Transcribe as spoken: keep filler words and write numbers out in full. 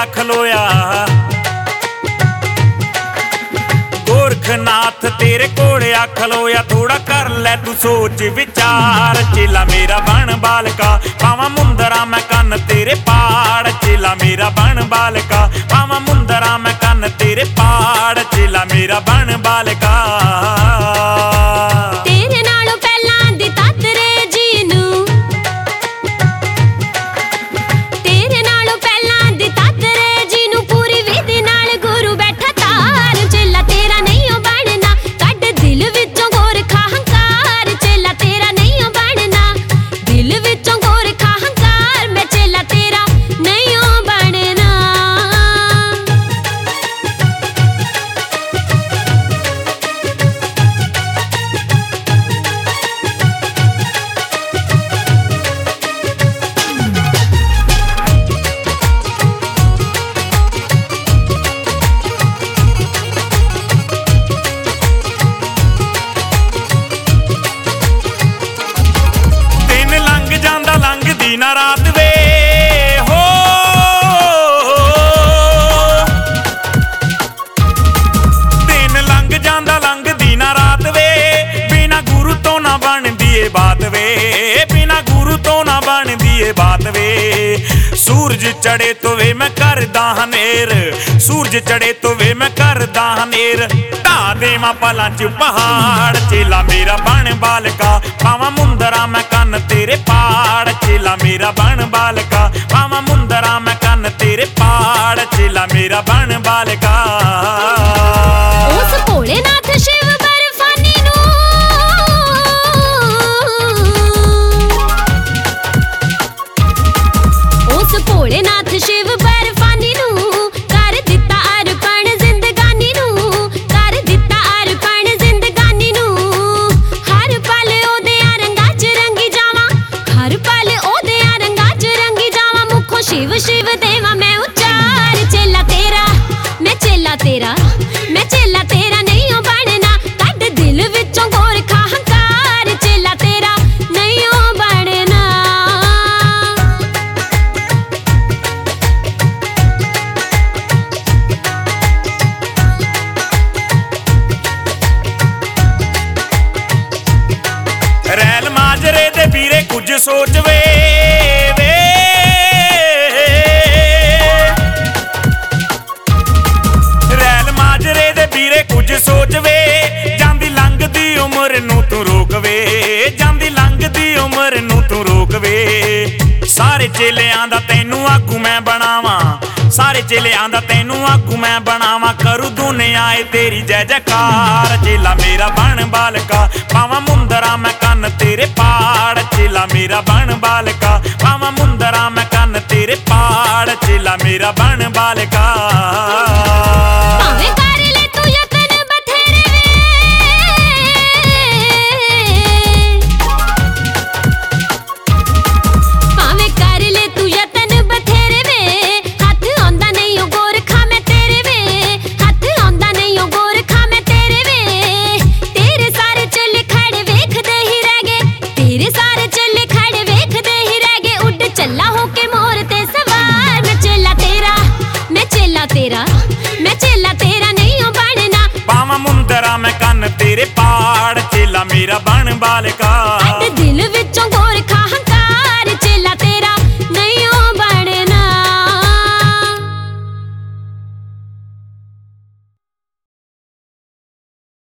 खलोया। गोरखनाथ तेरे कोले आ खलोया, थोड़ा कर ले तू सोच विचार। चेला मेरा बन बालका पावा मुंदरा मैं कन तेरे पाड़। चेला मेरा बन बालका पावा मुंदरा मैं कन तेरे पाड़। चेला मेरा बन बालका। तेरे नालों पहला दी तातरे जीनू, तेरे नालों पहला दी तातरे जीनू, पूरी विधि नाल गुरु बैठा तार। चेला तेरा नहीं हो बनना, कड दिल विचों गोरखा हंकार। चेला तेरा नहीं हो बनना, दिल विचों गोरखा हंकार। मैं चेला तेरा नहीं हो बनना। दिन लंघ जांदा लंघदी ना रात वे हो। दिन लंघ जांदा लंघदी ना रात वे, बिना गुरु तो ना बनदी ए बात वे। बिना गुरु तो ना बनदी ए बात वे। सूरज चढ़े तो वे मैं करदा हनेर, सूरज चढ़े तो वे मैं करदा हनेर। ढा देवां पलां च पहाड़। चेला मेरा बन बालका पावा मुंदरा मैं कन तेरे पाड़। चेला मेरा बन बालका पावा मुंदरा मैं कन तेरे पाड़। चेला मेरा बन बालका। उस भोलेनाथ शिव बर्फानी नू, उस भोलेनाथ शिव बर्फानी नू, कर दिता अर्पण जिंदगानी नू, कर दिता अर्पण जिंदगानी नू। हर पल ओदे रंगां च रंगी जावां, हर पल ओदे रंगां च रंगी जावां। मुखों शिव शिव देवां मैं उच्चार। चेला तेरा मैं चेला तेरा मैं चेला तेरा नहीं हो बनना, कड दिल विचों गोरखा हंकार। चेला तेरा नहीं हो बनना। रैल माजरे दे बीरे कुछ सोच वे वे। रैल माजरे दे बीरे कुछ सोच वे, जांदी लंघदी उमर नू तू रोक वे। जांदी लंघदी उमर नू तू रोक वे। सारे चेलियां दा तैनू आगू मैं बनावां, सारे चेलियां दा तैनू आगू मैं बनावां। करू दुनिया ए तेरी जय जयकार। चेला मेरा बन बालका पावा मुंदरा मैं कन तेरे पाड़। चेला मेरा बन बालका पावा मुंदरा मैं कन तेरे पाड़। चेला मेरा बन बालका। भावें कर ले तू यतन बथेरे वे, भावें कर ले तू यतन बथेरे वे। हथ आंदा नहीं ओ गोरखा मैं तेरे वे, हथ आंदा नहीं ओ गोरखा मैं तेरे वे। तेरे सारे चले खड़े वेखदे ही रह गए, तेरे सारे चले खड़े वेखदे ही रह गए। उड़ चला होके मोर ते सवार। मैं चेला तेरा मैं चेला तेरा मैं चेला तेरा नहीं हो बनना। पावा मुंदरा मैं कन तेरे पाड़। चेला मेरा बन बालका।